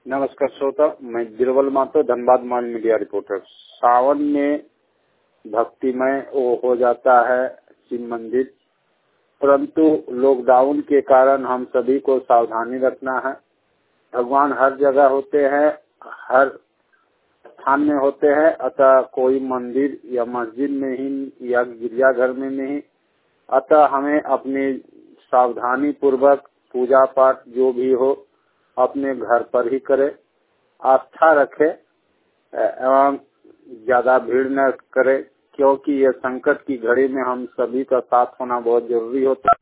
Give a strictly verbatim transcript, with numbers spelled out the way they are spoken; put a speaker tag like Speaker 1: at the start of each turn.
Speaker 1: नमस्कार श्रोता, मैं बिरबल मातो धनबाद मान मीडिया रिपोर्टर। सावन में भक्तिमय वो हो जाता है शिव मंदिर, परंतु लॉकडाउन के कारण हम सभी को सावधानी रखना है। भगवान हर जगह होते हैं, हर स्थान में होते हैं, अतः कोई मंदिर या मस्जिद में ही या गिरजाघर में नहीं। अतः हमें अपनी सावधानी पूर्वक पूजा पाठ जो भी हो अपने घर पर ही करे, आस्था रखे एवं ज्यादा भीड़ न करे, क्योंकि ये संकट की घड़ी में हम सभी का साथ होना बहुत जरूरी होता है।